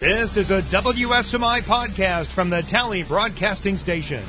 This is a WSMI podcast from the Tally Broadcasting Station.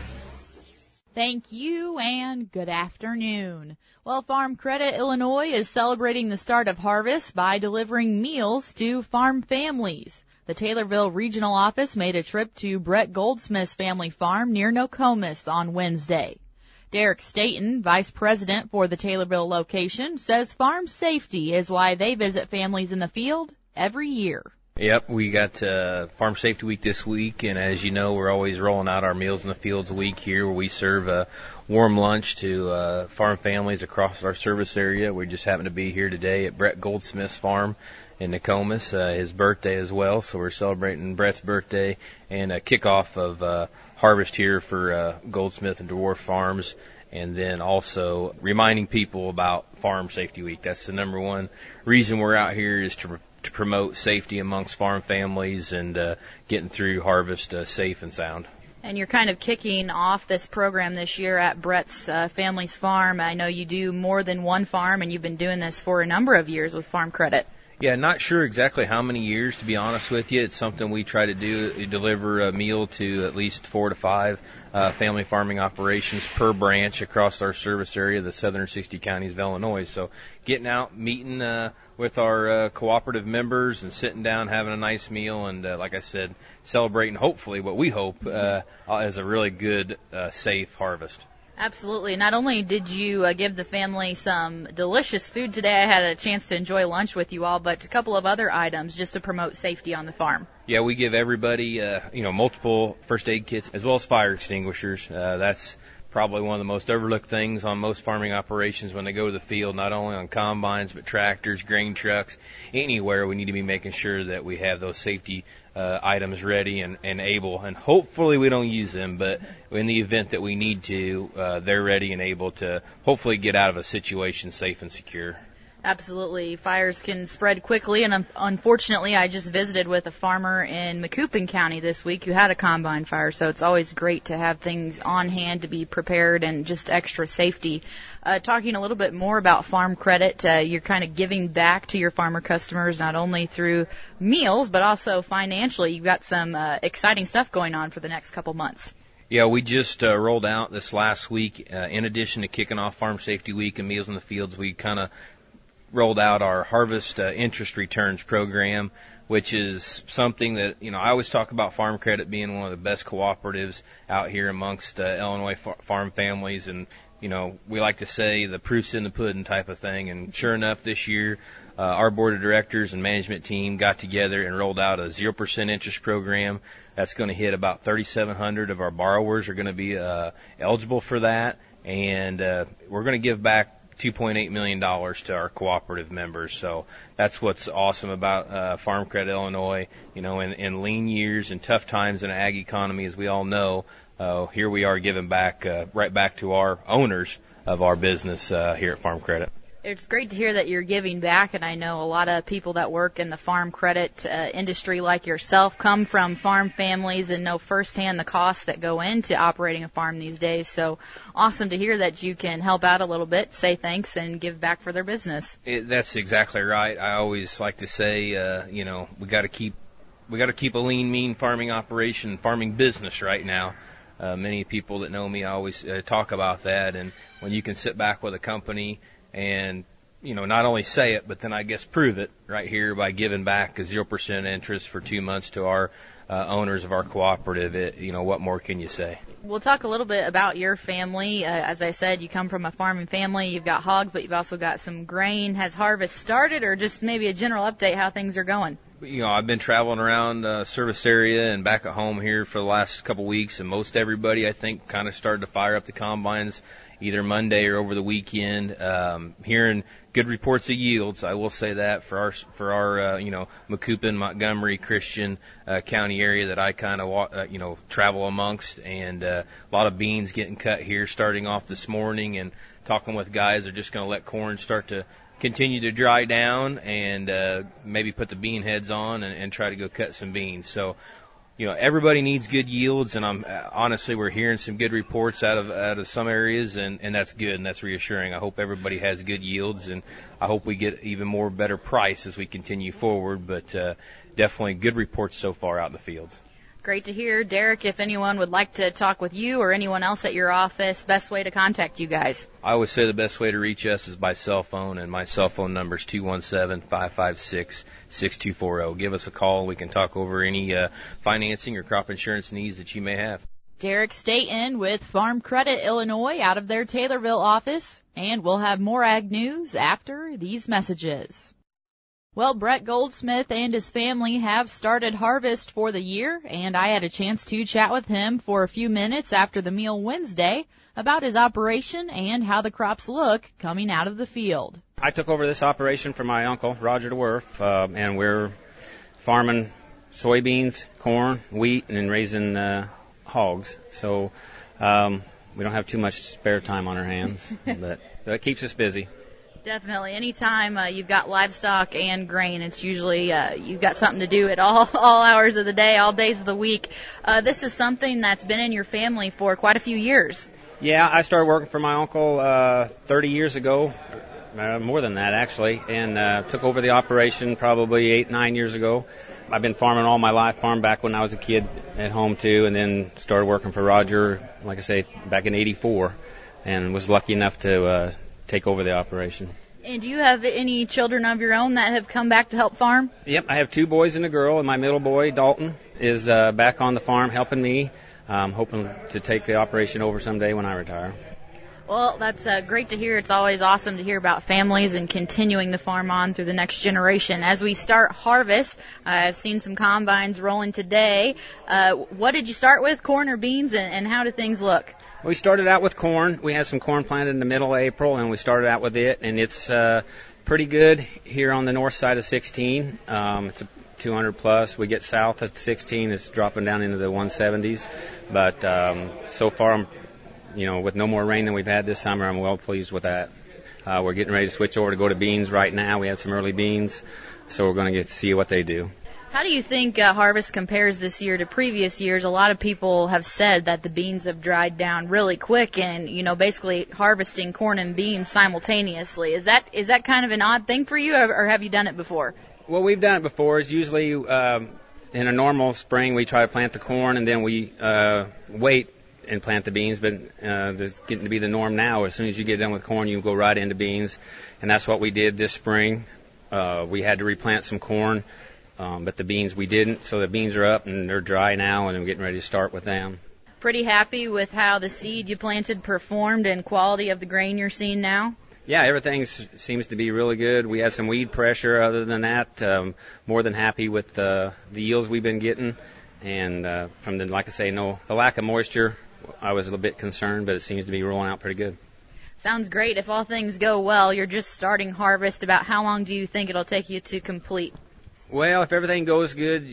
Thank you and good afternoon. Well, Farm Credit Illinois is celebrating the start of harvest by delivering meals to farm families. The Taylorville Regional Office made a trip to Brett Goldsmith's family farm near Nokomis on Wednesday. Derek Staten, Vice President for the Taylorville location, says farm safety is why they visit families in the field every year. Yep, we got Farm Safety Week this week, and as you know, we're always rolling out our Meals in the Fields week here, where we serve a warm lunch to farm families across our service area. We just happen to be here today at Brett Goldsmith's farm in Nokomis, his birthday as well, so we're celebrating Brett's birthday and a kickoff of harvest here for Goldsmith and Dwarf Farms, and then also reminding people about Farm Safety Week. That's the number one reason we're out here, is to promote safety amongst farm families and getting through harvest safe and sound. And you're kind of kicking off this program this year at Brett's family's farm. I know you do more than one farm, and you've been doing this for a number of years with Farm Credit. Yeah, not sure exactly how many years, to be honest with you. It's something we try to do, deliver a meal to at least 4 to 5 family farming operations per branch across our service area, the southern 60 counties of Illinois. So getting out, meeting with our cooperative members and sitting down, having a nice meal, and like I said, celebrating hopefully what we hope is a really good, safe harvest. Absolutely. Not only did you give the family some delicious food today, I had a chance to enjoy lunch with you all, but a couple of other items just to promote safety on the farm. Yeah, we give everybody, multiple first aid kits as well as fire extinguishers. That's probably one of the most overlooked things on most farming operations when they go to the field, not only on combines, but tractors, grain trucks, anywhere. We need to be making sure that we have those safety items ready and able, and hopefully we don't use them, but in the event that we need to, they're ready and able to hopefully get out of a situation safe and secure. Absolutely. Fires can spread quickly, and unfortunately I just visited with a farmer in Macoupin County this week who had a combine fire, so it's always great to have things on hand to be prepared and just extra safety. Talking a little bit more about Farm Credit, you're kind of giving back to your farmer customers not only through meals but also financially. You've got some exciting stuff going on for the next couple months. Yeah, we just rolled out this last week, in addition to kicking off Farm Safety Week and Meals in the Fields, we kind of rolled out our Harvest Interest Returns program, which is something that, I always talk about Farm Credit being one of the best cooperatives out here amongst Illinois farm families, and we like to say the proof's in the pudding type of thing. And sure enough, this year, our board of directors and management team got together and rolled out a 0% interest program. That's going to hit about 3,700 of our borrowers are going to be eligible for that. And we're going to give back $2.8 million to our cooperative members. So that's what's awesome about Farm Credit Illinois. In lean years and tough times in an ag economy, as we all know, here we are giving back right back to our owners of our business here at Farm Credit. It's great to hear that you're giving back, and I know a lot of people that work in the farm credit industry like yourself come from farm families and know firsthand the costs that go into operating a farm these days. So awesome to hear that you can help out a little bit, say thanks, and give back for their business. That's exactly right. I always like to say, we got to keep a lean, mean farming operation, farming business right now. Many people that know me always talk about that, and when you can sit back with a company and, not only say it, but then I guess prove it right here by giving back a 0% interest for 2 months to our owners of our cooperative, what more can you say? We'll talk a little bit about your family. As I said, you come from a farming family. You've got hogs, but you've also got some grain. Has harvest started, or just maybe a general update how things are going? I've been traveling around service area and back at home here for the last couple weeks, and most everybody, I think, kind of started to fire up the combines either Monday or over the weekend. Hearing good reports of yields, I will say that for our Macoupin, Montgomery, Christian County area that I kind of travel amongst, and a lot of beans getting cut here starting off this morning, and talking with guys, they're just going to let corn start to continue to dry down and maybe put the bean heads on and try to go cut some beans. So everybody needs good yields, and honestly, we're hearing some good reports out of some areas, and that's good, and that's reassuring. I hope everybody has good yields, and I hope we get even more better price as we continue forward, but definitely good reports so far out in the fields. Great to hear. Derek, if anyone would like to talk with you or anyone else at your office, best way to contact you guys? I always say the best way to reach us is by cell phone, and my cell phone number is 217-556-6240. Give us a call. We can talk over any financing or crop insurance needs that you may have. Derek Staten with Farm Credit Illinois out of their Taylorville office, and we'll have more ag news after these messages. Well, Brett Goldsmith and his family have started harvest for the year, and I had a chance to chat with him for a few minutes after the meal Wednesday about his operation and how the crops look coming out of the field. I took over this operation from my uncle, Roger DeWerf, and we're farming soybeans, corn, wheat, and then raising hogs. So we don't have too much spare time on our hands, but it keeps us busy. Definitely. Anytime you've got livestock and grain, it's usually you've got something to do at all hours of the day, all days of the week. This is something that's been in your family for quite a few years. Yeah, I started working for my uncle 30 years ago, more than that actually, and took over the operation probably 8-9 years ago. I've been farming all my life, farmed back when I was a kid at home too, and then started working for Roger, like I say, back in '84, and was lucky enough to take over the operation. And do you have any children of your own that have come back to help farm? Yep, I have 2 boys and a girl, and my middle boy, Dalton, is back on the farm helping me. I'm hoping to take the operation over someday when I retire. Well, that's great to hear. It's always awesome to hear about families and continuing the farm on through the next generation. As we start harvest, I've seen some combines rolling today. What did you start with, corn or beans, and how do things look? We started out with corn. We had some corn planted in the middle of April, and we started out with it, and it's pretty good here on the north side of 16. It's a 200 plus. We get south at 16, it's dropping down into the 170s. But so far, with no more rain than we've had this summer, I'm well pleased with that. We're getting ready to switch over to go to beans right now. We had some early beans, so we're going to get to see what they do. How do you think harvest compares this year to previous years? A lot of people have said that the beans have dried down really quick and, basically harvesting corn and beans simultaneously. Is that kind of an odd thing for you, or have you done it before? Well, we've done it before. It's usually in a normal spring we try to plant the corn and then we wait and plant the beans, but it's getting to be the norm now. As soon as you get done with corn, you go right into beans, and that's what we did this spring. We had to replant some corn. But the beans we didn't, so the beans are up and they're dry now, and I'm getting ready to start with them. Pretty happy with how the seed you planted performed and quality of the grain you're seeing now? Yeah, everything seems to be really good. We had some weed pressure. Other than that, more than happy with the yields we've been getting. And from the lack of moisture, I was a little bit concerned, but it seems to be rolling out pretty good. Sounds great. If all things go well, you're just starting harvest. About how long do you think it'll take you to complete? Well, if everything goes good,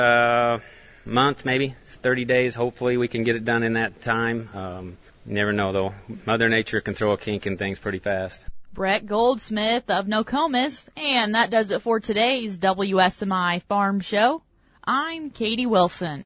month, maybe 30 days. Hopefully we can get it done in that time. You never know, though. Mother Nature can throw a kink in things pretty fast. Brett Goldsmith of Nokomis, and that does it for today's WSMI Farm Show. I'm Katie Wilson.